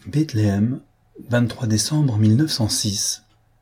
Bethléem, 23 décembre 1906.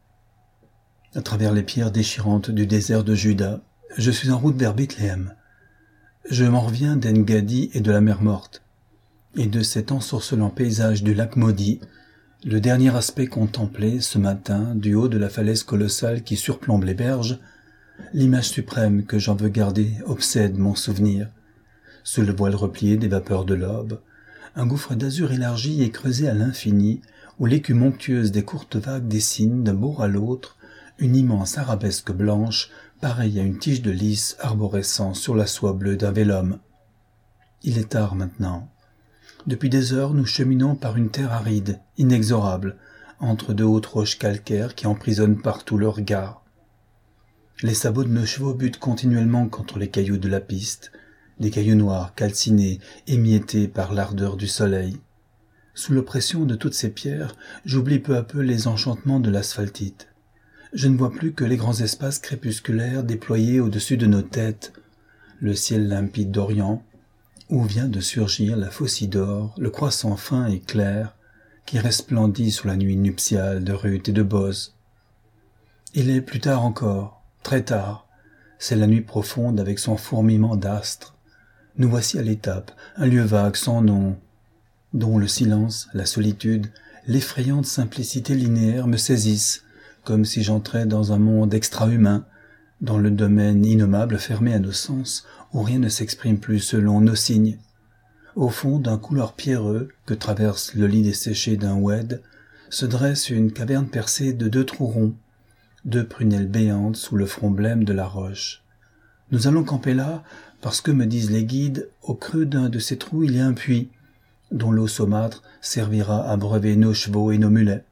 À travers les pierres déchirantes du désert de Juda, je suis en route vers Bethléem. Je m'en reviens d'En-Gadi et de la mer Morte, et de cet ensorcelant paysage du lac maudit, le dernier aspect contemplé ce matin du haut de la falaise colossale qui surplombe les berges, l'image suprême que j'en veux garder obsède mon souvenir. Sous le voile replié des vapeurs de l'aube, un gouffre d'azur élargi et creusé à l'infini, où l'écume onctueuse des courtes vagues dessine d'un bord à l'autre une immense arabesque blanche, pareille à une tige de lys arborescent sur la soie bleue d'un vélum. Il est tard maintenant. Depuis des heures, nous cheminons par une terre aride, inexorable, entre de hautes roches calcaires qui emprisonnent partout le regard. Les sabots de nos chevaux butent continuellement contre les cailloux de la piste, des cailloux noirs, calcinés, émiettés par l'ardeur du soleil. Sous l'oppression de toutes ces pierres, j'oublie peu à peu les enchantements de l'asphaltite. Je ne vois plus que les grands espaces crépusculaires déployés au-dessus de nos têtes, le ciel limpide d'Orient, où vient de surgir la faucille d'or, le croissant fin et clair, qui resplendit sur la nuit nuptiale de Ruth et de Boz. Il est plus tard encore, très tard, c'est la nuit profonde avec son fourmillement d'astres. Nous voici à l'étape, un lieu vague sans nom, dont le silence, la solitude, l'effrayante simplicité linéaire me saisissent, comme si j'entrais dans un monde extra-humain, dans le domaine innommable fermé à nos sens, où rien ne s'exprime plus selon nos signes. Au fond d'un couloir pierreux que traverse le lit desséché d'un oued, se dresse une caverne percée de 2 trous ronds, 2 prunelles béantes sous le front blême de la roche. Nous allons camper là, parce que, me disent les guides, au creux d'un de ces trous il y a un puits, dont l'eau saumâtre servira à breuver nos chevaux et nos mulets.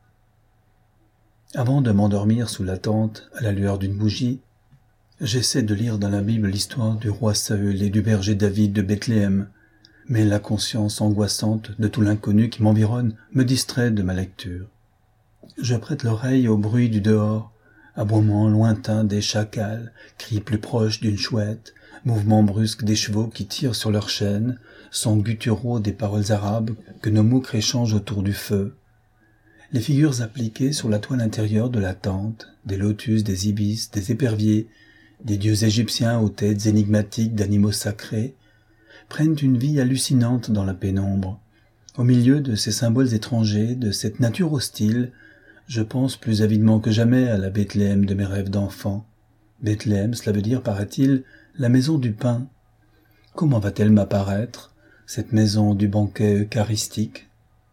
Avant de m'endormir sous la tente, à la lueur d'une bougie, j'essaie de lire dans la Bible l'histoire du roi Saül et du berger David de Bethléem, mais la conscience angoissante de tout l'inconnu qui m'environne me distrait de ma lecture. Je prête l'oreille au bruit du dehors, aboiement lointain des chacals, cris plus proches d'une chouette, mouvements brusques des chevaux qui tirent sur leurs chaînes, sons gutturaux des paroles arabes que nos moucres échangent autour du feu. Les figures appliquées sur la toile intérieure de la tente, des lotus, des ibis, des éperviers, des dieux égyptiens aux têtes énigmatiques d'animaux sacrés, prennent une vie hallucinante dans la pénombre. Au milieu de ces symboles étrangers, de cette nature hostile, je pense plus avidement que jamais à la Bethléem de mes rêves d'enfant. Bethléem, cela veut dire, paraît-il, la maison du pain. Comment va-t-elle m'apparaître, cette maison du banquet eucharistique?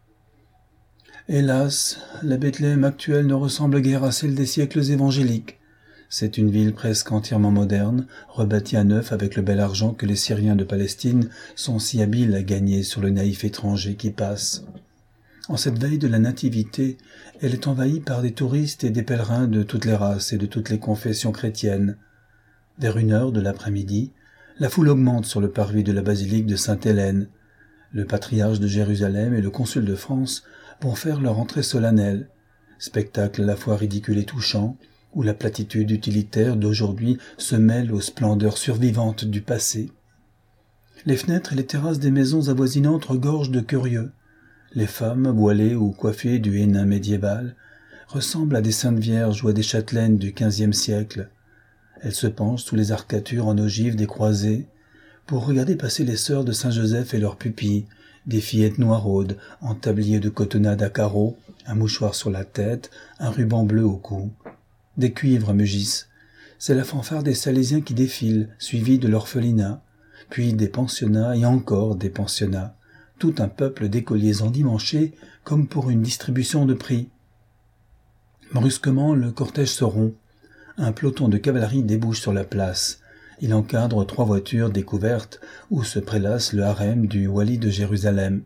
Hélas, la Bethléem actuelle ne ressemble guère à celle des siècles évangéliques. C'est une ville presque entièrement moderne, rebâtie à neuf avec le bel argent que les Syriens de Palestine sont si habiles à gagner sur le naïf étranger qui passe. En cette veille de la Nativité, elle est envahie par des touristes et des pèlerins de toutes les races et de toutes les confessions chrétiennes. Vers 1h de l'après-midi, la foule augmente sur le parvis de la basilique de Sainte-Hélène. Le patriarche de Jérusalem et le consul de France vont faire leur entrée solennelle, spectacle à la fois ridicule et touchant, où la platitude utilitaire d'aujourd'hui se mêle aux splendeurs survivantes du passé. Les fenêtres et les terrasses des maisons avoisinantes regorgent de curieux. Les femmes, voilées ou coiffées du hennin médiéval, ressemblent à des saintes vierges ou à des châtelaines du XVe siècle. Elles se penchent sous les arcatures en ogive des croisées pour regarder passer les sœurs de Saint-Joseph et leurs pupilles, des fillettes noiraudes en tablier de cotonnade à carreaux, un mouchoir sur la tête, un ruban bleu au cou. Des cuivres mugissent. C'est la fanfare des Salésiens qui défilent, suivis de l'orphelinat, puis des pensionnats et encore des pensionnats. Tout un peuple d'écoliers endimanchés comme pour une distribution de prix. Brusquement, le cortège se rompt. Un peloton de cavalerie débouche sur la place. Il encadre 3 voitures découvertes où se prélasse le harem du wali de Jérusalem.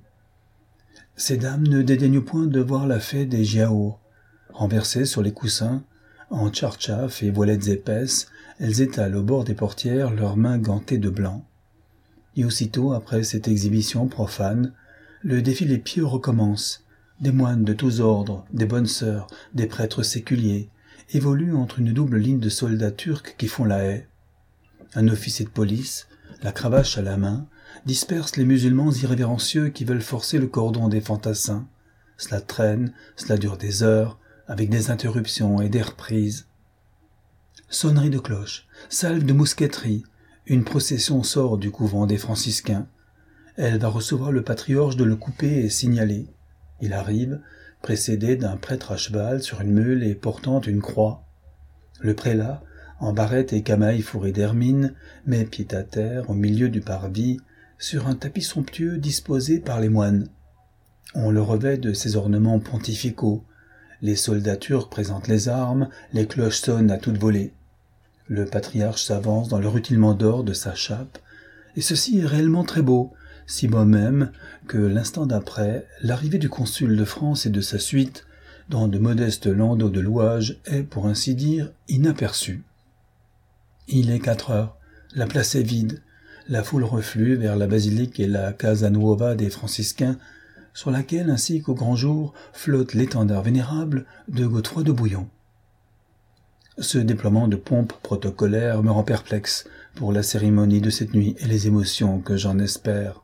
Ces dames ne dédaignent point de voir la fée des Giaours. Renversées sur les coussins, en tchartchaf et voilettes épaisses, elles étalent au bord des portières leurs mains gantées de blanc. Et aussitôt, après cette exhibition profane, le défilé pieux recommence. Des moines de tous ordres, des bonnes sœurs, des prêtres séculiers, évoluent entre une double ligne de soldats turcs qui font la haie. Un officier de police, la cravache à la main, disperse les musulmans irrévérencieux qui veulent forcer le cordon des fantassins. cela traîne, cela dure des heures, avec des interruptions et des reprises. Sonnerie de cloche, salve de mousqueterie, une procession sort du couvent des franciscains. Elle va recevoir le patriarche de le couper et signaler. Il arrive, précédé d'un prêtre à cheval sur une mule et portant une croix. Le prélat, en barrette et camail fourré d'hermine, met pied à terre au milieu du parvis, sur un tapis somptueux disposé par les moines. On le revêt de ses ornements pontificaux. Les soldats turcs présentent les armes, les cloches sonnent à toute volée. Le patriarche s'avance dans le rutilement d'or de sa chape, et ceci est réellement très beau, si beau même que l'instant d'après, l'arrivée du consul de France et de sa suite, dans de modestes landaux de louage, est, pour ainsi dire, inaperçue. Il est 4 heures, la place est vide, la foule reflue vers la basilique et la Casa Nuova des franciscains, sur laquelle, ainsi qu'au grand jour, flotte l'étendard vénérable de Godefroy de Bouillon. Ce déploiement de pompe protocolaire me rend perplexe pour la cérémonie de cette nuit et les émotions que j'en espère.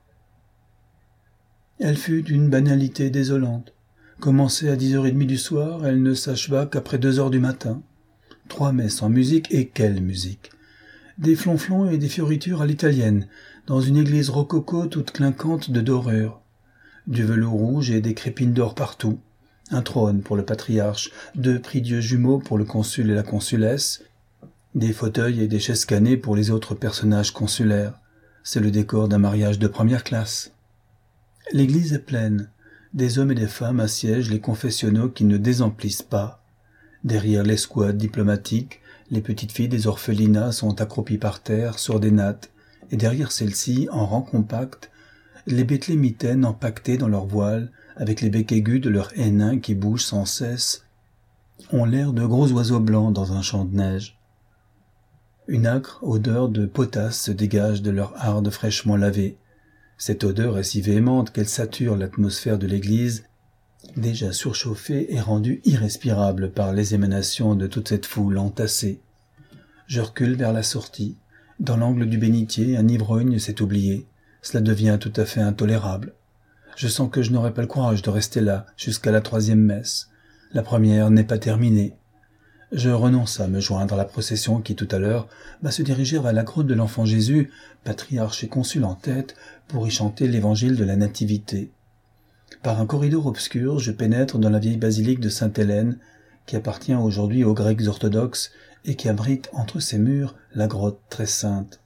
Elle fut d'une banalité désolante. Commencée à 10h30 du soir, elle ne s'acheva qu'après 2h du matin. 3 messes en musique, et quelle musique! Des flonflons et des fioritures à l'italienne, dans une église rococo toute clinquante de dorure. Du velours rouge et des crépines d'or partout. Un trône pour le patriarche, 2 prie-dieu jumeaux pour le consul et la consulesse, des fauteuils et des chaises cannées pour les autres personnages consulaires. C'est le décor d'un mariage de première classe. L'église est pleine. Des hommes et des femmes assiègent les confessionnaux qui ne désemplissent pas. Derrière l'escouade diplomatique, les petites filles des orphelinats sont accroupies par terre sur des nattes, et derrière celles-ci, en rang compact, les béthlémitaines empaquetées dans leurs voiles, avec les becs aigus de leurs hainins qui bougent sans cesse, ont l'air de gros oiseaux blancs dans un champ de neige. Une âcre odeur de potasse se dégage de leur harde fraîchement lavée. Cette odeur est si véhémente qu'elle sature l'atmosphère de l'église, déjà surchauffée et rendue irrespirable par les émanations de toute cette foule entassée. Je recule vers la sortie. Dans l'angle du bénitier, un ivrogne s'est oublié. Cela devient tout à fait intolérable. Je sens que je n'aurai pas le courage de rester là jusqu'à la 3e messe. La première n'est pas terminée. Je renonce à me joindre à la procession qui, tout à l'heure, va se diriger vers la grotte de l'Enfant Jésus, patriarche et consul en tête, pour y chanter l'évangile de la Nativité. Par un corridor obscur, je pénètre dans la vieille basilique de Sainte-Hélène, qui appartient aujourd'hui aux Grecs orthodoxes et qui abrite entre ses murs la grotte très sainte.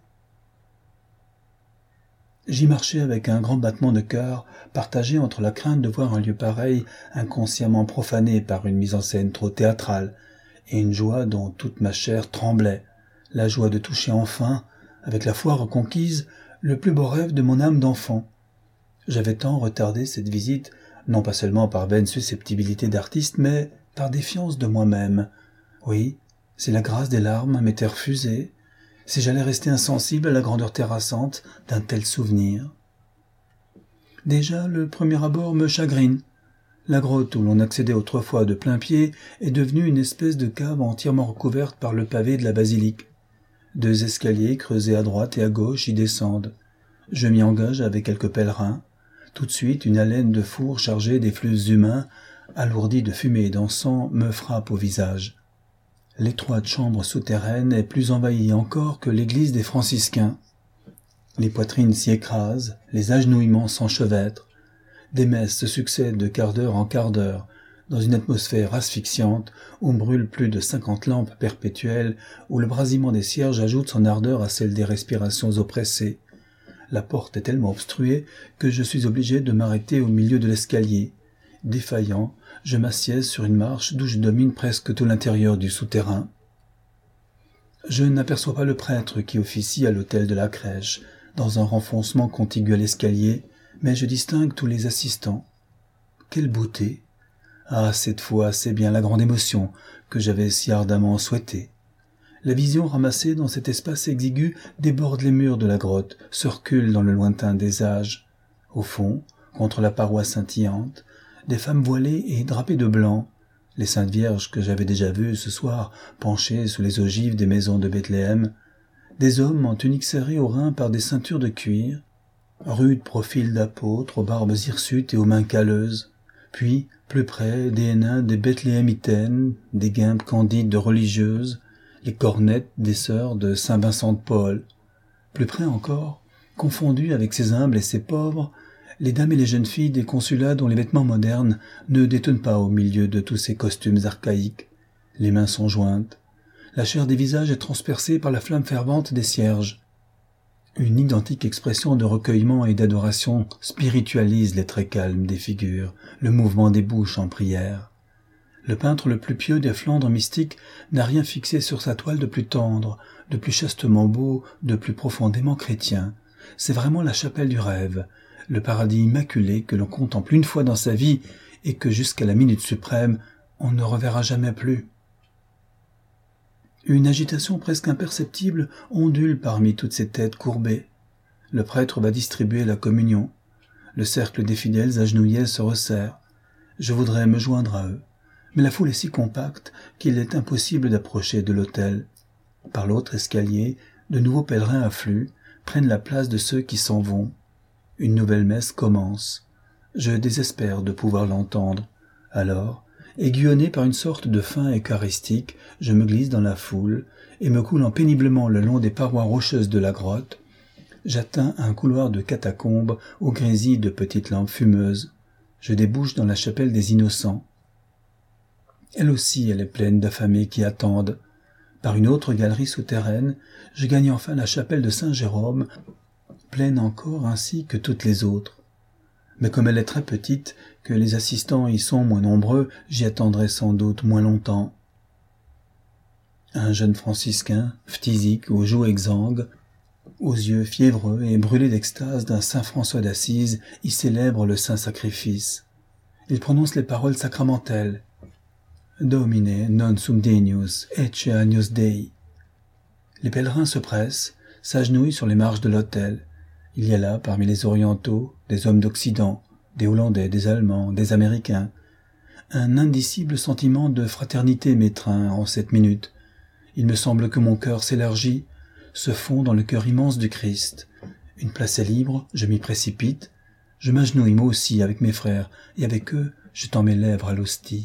J'y marchais avec un grand battement de cœur, partagé entre la crainte de voir un lieu pareil inconsciemment profané par une mise en scène trop théâtrale, et une joie dont toute ma chair tremblait, la joie de toucher enfin, avec la foi reconquise, le plus beau rêve de mon âme d'enfant. J'avais tant retardé cette visite, non pas seulement par vaine susceptibilité d'artiste, mais par défiance de moi-même. Oui, si la grâce des larmes m'était refusée, si j'allais rester insensible à la grandeur terrassante d'un tel souvenir. Déjà, le premier abord me chagrine. La grotte où l'on accédait autrefois de plein pied est devenue une espèce de cave entièrement recouverte par le pavé de la basilique. 2 escaliers creusés à droite et à gauche y descendent. Je m'y engage avec quelques pèlerins. Tout de suite, une haleine de four chargée d'effluves humains, alourdie de fumée et d'encens, me frappe au visage. L'étroite chambre souterraine est plus envahie encore que l'église des franciscains. Les poitrines s'y écrasent, les agenouillements s'enchevêtrent. Des messes se succèdent de quart d'heure en quart d'heure, dans une atmosphère asphyxiante où brûlent plus de 50 lampes perpétuelles, où le brasillement des cierges ajoute son ardeur à celle des respirations oppressées. La porte est tellement obstruée que je suis obligé de m'arrêter au milieu de l'escalier. Défaillant, je m'assieds sur une marche d'où je domine presque tout l'intérieur du souterrain. Je n'aperçois pas le prêtre qui officie à l'autel de la crèche, dans un renfoncement contigu à l'escalier, mais je distingue tous les assistants. Quelle beauté! Ah, cette fois, c'est bien la grande émotion que j'avais si ardemment souhaitée. La vision ramassée dans cet espace exigu déborde les murs de la grotte, se recule dans le lointain des âges. Au fond, contre la paroi scintillante, des femmes voilées et drapées de blanc, les saintes vierges que j'avais déjà vues ce soir penchées sous les ogives des maisons de Bethléem, des hommes en tuniques serrées aux reins par des ceintures de cuir, rudes profils d'apôtres aux barbes hirsutes et aux mains calleuses, puis, plus près, des nains des Bethléemitaines, des guimpes candides de religieuses, les cornettes des sœurs de Saint-Vincent de Paul. Plus près encore, confondus avec ces humbles et ces pauvres, les dames et les jeunes filles des consulats dont les vêtements modernes ne détonnent pas au milieu de tous ces costumes archaïques. Les mains sont jointes. La chair des visages est transpercée par la flamme fervente des cierges. Une identique expression de recueillement et d'adoration spiritualise les traits calmes des figures, le mouvement des bouches en prière. Le peintre le plus pieux des Flandres mystiques n'a rien fixé sur sa toile de plus tendre, de plus chastement beau, de plus profondément chrétien. C'est vraiment la chapelle du rêve, le paradis immaculé que l'on contemple une fois dans sa vie et que jusqu'à la minute suprême, on ne reverra jamais plus. Une agitation presque imperceptible ondule parmi toutes ces têtes courbées. Le prêtre va distribuer la communion. Le cercle des fidèles agenouillés se resserre. Je voudrais me joindre à eux, mais la foule est si compacte qu'il est impossible d'approcher de l'autel. Par l'autre escalier, de nouveaux pèlerins affluent, prennent la place de ceux qui s'en vont. Une nouvelle messe commence. Je désespère de pouvoir l'entendre. Alors, aiguillonné par une sorte de faim eucharistique, je me glisse dans la foule et me coulant péniblement le long des parois rocheuses de la grotte, j'atteins un couloir de catacombes au grésil de petites lampes fumeuses. Je débouche dans la chapelle des Innocents. Elle aussi, elle est pleine d'affamés qui attendent. Par une autre galerie souterraine, je gagne enfin la chapelle de Saint-Jérôme, pleine encore ainsi que toutes les autres. Mais comme elle est très petite, que les assistants y sont moins nombreux, j'y attendrai sans doute moins longtemps. Un jeune franciscain, phthisique, aux joues exsangues, aux yeux fiévreux et brûlés d'extase d'un saint François d'Assise, y célèbre le saint sacrifice. Il prononce les paroles sacramentelles. Domine non sum Deus, ecce agnus Dei. Les pèlerins se pressent, s'agenouillent sur les marches de l'autel. Il y a là, parmi les orientaux, des hommes d'Occident, des Hollandais, des Allemands, des Américains. Un indicible sentiment de fraternité m'étreint en cette minute. Il me semble que mon cœur s'élargit, se fond dans le cœur immense du Christ. Une place est libre, je m'y précipite. Je m'agenouille moi aussi avec mes frères, et avec eux, je tends mes lèvres à l'hostie.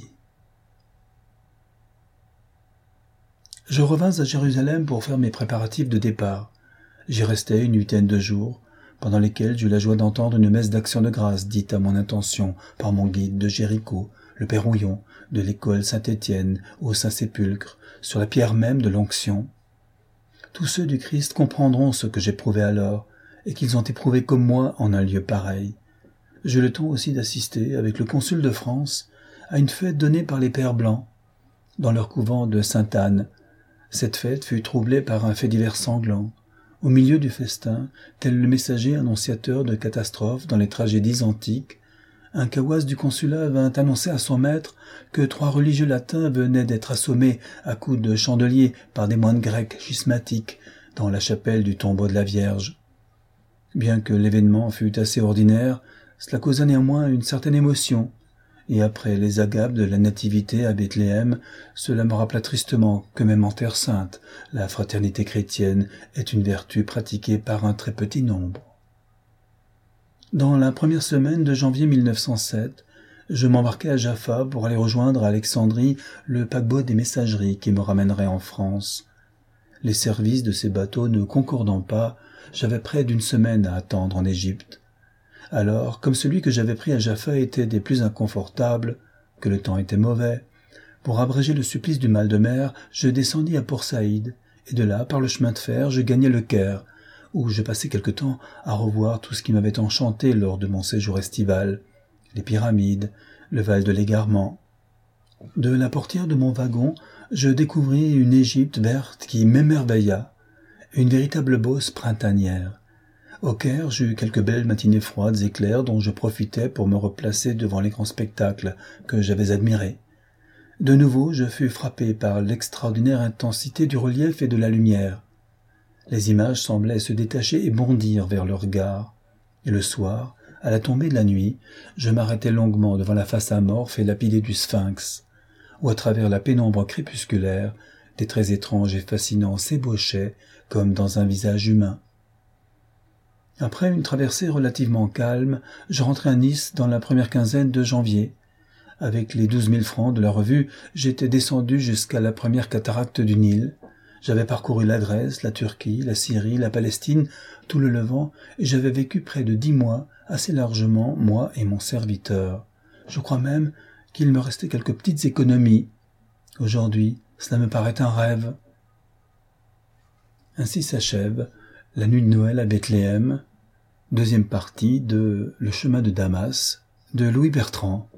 Je revins à Jérusalem pour faire mes préparatifs de départ. J'y restai une huitaine de jours, pendant lesquels j'eus la joie d'entendre une messe d'action de grâce dite à mon intention par mon guide de Jéricho, le père Houillon, de l'école Saint-Étienne, au Saint-Sépulcre, sur la pierre même de l'onction. Tous ceux du Christ comprendront ce que j'éprouvais alors, et qu'ils ont éprouvé comme moi en un lieu pareil. J'eus le temps aussi d'assister, avec le consul de France, à une fête donnée par les pères blancs, dans leur couvent de Sainte-Anne. Cette fête fut troublée par un fait divers sanglant. Au milieu du festin, tel le messager annonciateur de catastrophes dans les tragédies antiques, un kawas du consulat vint annoncer à son maître que 3 religieux latins venaient d'être assommés à coups de chandeliers par des moines grecs schismatiques dans la chapelle du tombeau de la Vierge. Bien que l'événement fût assez ordinaire, cela causa néanmoins une certaine émotion, et après les agapes de la nativité à Bethléem, cela me rappela tristement que même en terre sainte, la fraternité chrétienne est une vertu pratiquée par un très petit nombre. Dans la première semaine de janvier 1907, je m'embarquai à Jaffa pour aller rejoindre à Alexandrie le paquebot des messageries qui me ramènerait en France. Les services de ces bateaux ne concordant pas, j'avais près d'une semaine à attendre en Égypte. Alors, comme celui que j'avais pris à Jaffa était des plus inconfortables, que le temps était mauvais, pour abréger le supplice du mal de mer, je descendis à Port Saïd, et de là, par le chemin de fer, je gagnai le Caire, où je passai quelque temps à revoir tout ce qui m'avait enchanté lors de mon séjour estival, les pyramides, le Val de l'Égarement. De la portière de mon wagon, je découvris une Égypte verte qui m'émerveilla, une véritable Beauce printanière. Au Caire, j'eus quelques belles matinées froides et claires dont je profitais pour me replacer devant les grands spectacles que j'avais admirés. De nouveau, je fus frappé par l'extraordinaire intensité du relief et de la lumière. Les images semblaient se détacher et bondir vers le regard. Et le soir, à la tombée de la nuit, je m'arrêtai longuement devant la face amorphe et lapidée du Sphinx, où à travers la pénombre crépusculaire, des traits étranges et fascinants s'ébauchaient comme dans un visage humain. Après une traversée relativement calme, je rentrai à Nice dans la première quinzaine de janvier. Avec les 12 000 francs de la revue, j'étais descendu jusqu'à la première cataracte du Nil. J'avais parcouru la Grèce, la Turquie, la Syrie, la Palestine, tout le Levant, et j'avais vécu près de 10 mois, assez largement, moi et mon serviteur. Je crois même qu'il me restait quelques petites économies. Aujourd'hui, cela me paraît un rêve. Ainsi s'achève la nuit de Noël à Bethléem, deuxième partie de Le chemin de Damas de Louis Bertrand.